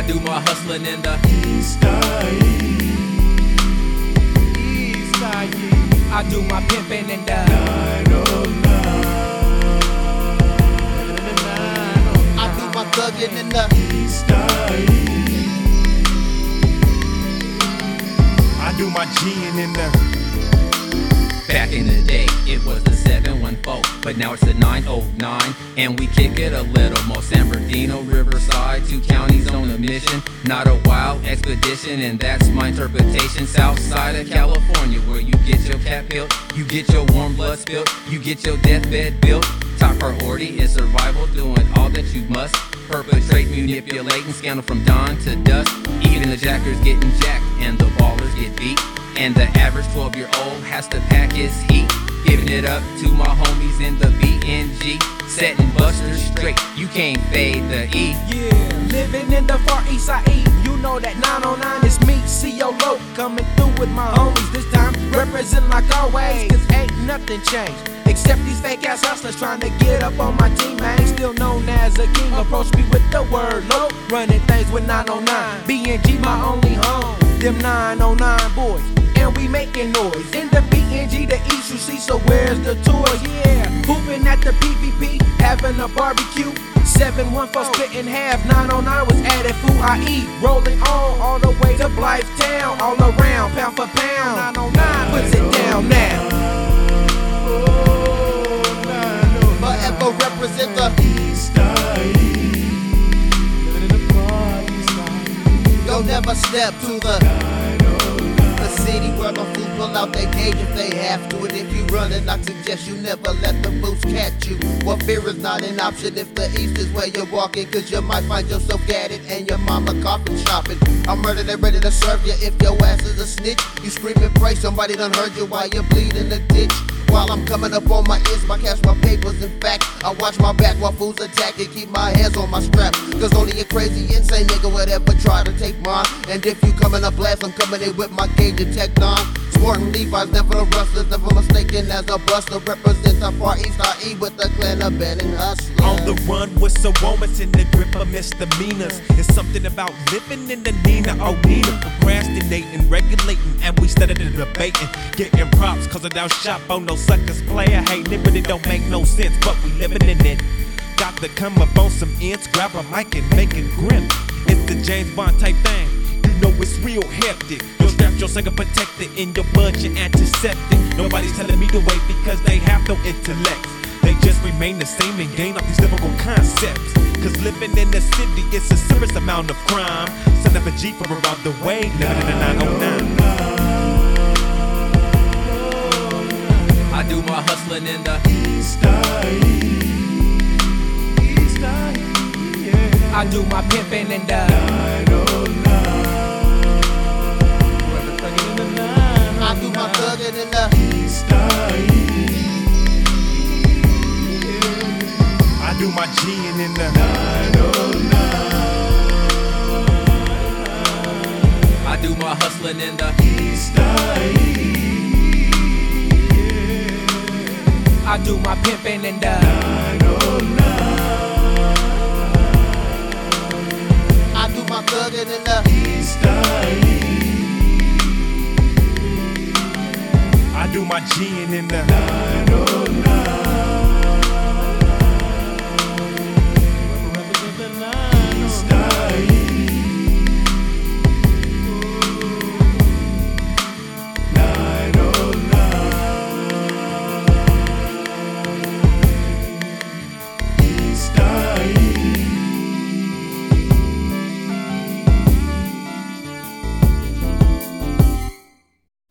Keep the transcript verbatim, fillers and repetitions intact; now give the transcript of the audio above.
do my hustling in the East Side. East Side. I do my pimping in the nine oh nine. I do my thugging in the East Side. I do my G'ing in the. Back in the day, it was the seven one four, but now it's the nine oh nine, and we kick it a little more. San Bernardino, Riverside, two counties on a mission, not a wild expedition, and that's my interpretation. South side of California, where you get your cap built, you get your warm blood spilled, you get your deathbed built. Top priority is survival, doing all that you must. Perpetrate, manipulating, scandal from dawn to dusk. Even the jackers getting jacked, and the ballers get beat. And the average twelve-year-old has to pack his heat. Giving it up to my homies in the B N G. Setting busters straight, you can't fade the E. Yeah, living in the far east side. You know that nine oh nine is me, C O Lo, coming through with my homies this time. Represent like always, cause ain't nothing changed. Except these fake ass hustlers trying to get up on my team, man. Still known as a king, approach me with the word low. Running things with nine oh nine, B N G my only home. Them nine oh nine boys, and we making noise. In the B N G, the East you see, so where's the toys? Yeah, hooping at the P V P, having a barbecue. seven one four split in half, nine oh nine was added food I eat. Rolling on all the way to Blythe Town, all around, pound for pound. nine oh nine puts it down now. forever represent the East Side. Living in the party side. don't never step to the The city where the fools pull out their gauge if they have to. And if you running, I suggest you never let the boots catch you. Well, fear is not an option if the east is where you're walking, cause you might find yourself gadded and your mama coffin shopping. I'm murdered and ready to serve you if your ass is a snitch. You scream and pray somebody done heard you while you bleed in the ditch. While I'm coming up on my ears, I cash my papers. In fact, I watch my back while fools attack and keep my hands on my strap. Cause only a crazy, insane nigga would ever try to take mine. And if you coming up last, I'm coming in with my gauge and tech nine. Sporting Levi's, never the rustlers, never mistaken as a buster. Represent the far east I E with the clan abandoned hustlers. On the run with some moments in the grip of misdemeanors. It's something about living in the Nina, oh Nina. Procrastinating, regulating, and we started debating. Getting props cause I don't shop on no suckers player. Hating it, but it don't make no sense, but we living in it. Got to come up on some ends, grab a mic and make it grim. It's the James Bond type thing, you know it's real hectic. Your strap, your second protected, in your budget antiseptic. Nobody's telling me to wait because they have no intellect. They just remain the same and gain up these typical concepts. Cause living in the city, it's a serious amount of crime. Son of a G from around the way, living in the nine oh nine. I do my hustling in the East Side. East Side. Yeah. I do my pimping in the nine oh nine. I do my thugging in the East Side. I do my G'ing in the nine oh nine. I do my hustling in the East Side. I do my pimping in the nine oh nine. I do my thugging in the East Side. I do my G'ing in the nine